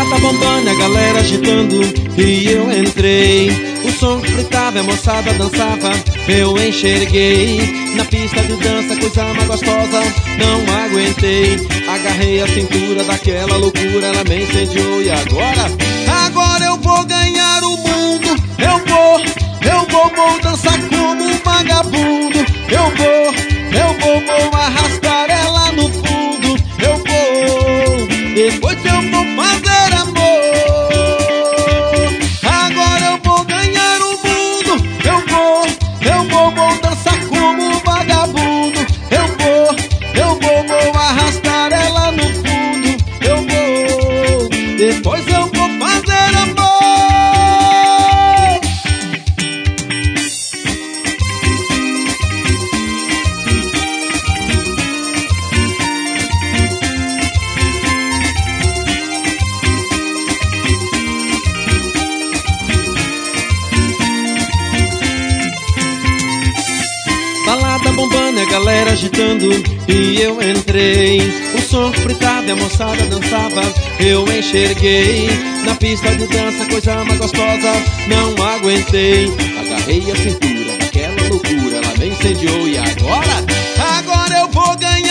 Balada bombando, a galera agitando e eu entrei. O som gritava, a moçada dançava, eu enxerguei. Na pista de dança, coisa mais gostosa, não aguentei. Agarrei a cintura daquela loucura, ela me incendiou. E agora? Agora eu vou ganhar o mundo. Eu vou dançar como um vagabundo. Eu vou arrastar ela no fundo. Eu vou, depois eu vou fazer amor. Agora eu vou ganhar o mundo. Eu vou dançar como um vagabundo. Eu vou arrastar ela no fundo. Eu vou, depois eu vou fazer amor. Balada bombando, a galera agitando e eu entrei. O som fritava e a moçada dançava, eu enxerguei. Na pista de dança, coisa mais gostosa, não aguentei. Agarrei a cintura daquela loucura, ela me incendiou. E agora? Agora eu vou ganhar